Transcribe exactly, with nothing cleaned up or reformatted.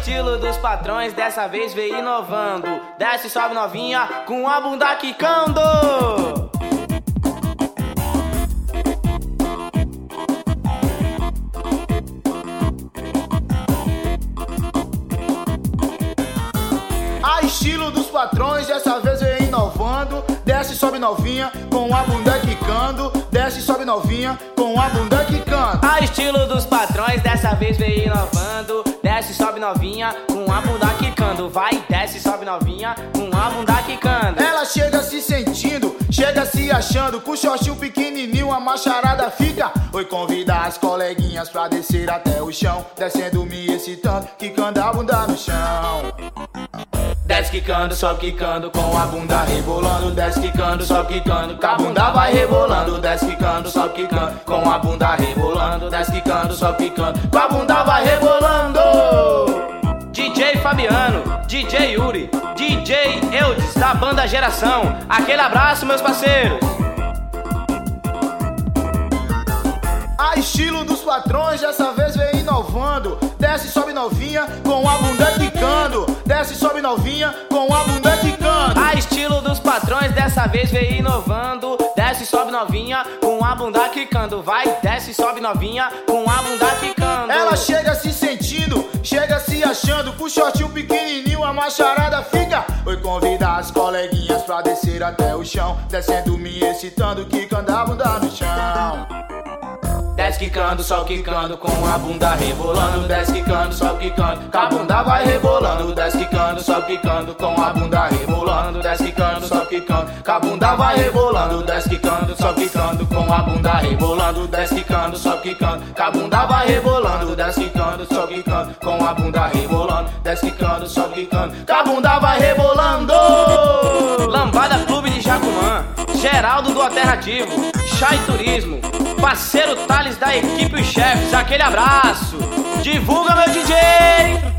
estilo dos patrões, dessa vez veio inovando. Desce, sobe novinha, com a bunda quicando. A estilo dos patrões, dessa vez veio inovando. Desce, sobe novinha, com a bunda quicando. Desce, sobe novinha, com a bunda quicando. A estilo dos patrões, dessa vez veio inovando. Desce, sobe novinha, com a bunda quicando. Vai, desce, sobe novinha, com a bunda quicando. Ela chega se sentindo, chega se achando. Com o shortinho pequenininho a macharada fica. Oi, convida as coleguinhas pra descer até o chão. Descendo me excitando, quicando a bunda no chão. Desce quicando, sobe quicando, com a bunda rebolando. Desce quicando, sobe quicando, com a bunda vai rebolando. Desce quicando, sobe quicando, com a bunda rebolando. Desce quicando, sobe quicando, com a bunda vai rebolando. D J Fabiano, D J Yuri, D J Eudes da banda Geração. Aquele abraço, meus parceiros. A estilo dos patrões, dessa vez veio inovando. Desce, sobe novinha, com a bunda quicando. Desce, sobe novinha, com a bunda quicando. A estilo dos patrões, dessa vez veio inovando. Desce, sobe novinha, com a bunda quicando. Vai, desce, sobe novinha, com a bunda quicando. Ela chega se sentindo, chega se achando. Com o shortinho pequenininho a macharada fica. Oi, convida as coleguinhas pra descer até o chão. Descendo me excitando, quicando a bunda no chão. Desce quicando, sobe quicando, com a bunda rebolando. Desce quicando, sobe quicando, com a bunda vai rebolando. Desce quicando, sobe quicando, com a bunda rebolando. Desce quicando, sobe quicando, com a bunda vai rebolando. Desce quicando, sobe quicando, com a bunda rebolando. Desce quicando, sobe quicando, com a bunda vai rebolando. Desce quicando, sobe quicando, com a bunda rebolando. Desce quicando, sobe quicando, com a bunda vai rebolando. Lambada Clube de Jacumã, Geraldo do Alternativo, Chai Turismo, parceiro Thales da equipe Os Chefes, aquele abraço. Divulga, meu D J!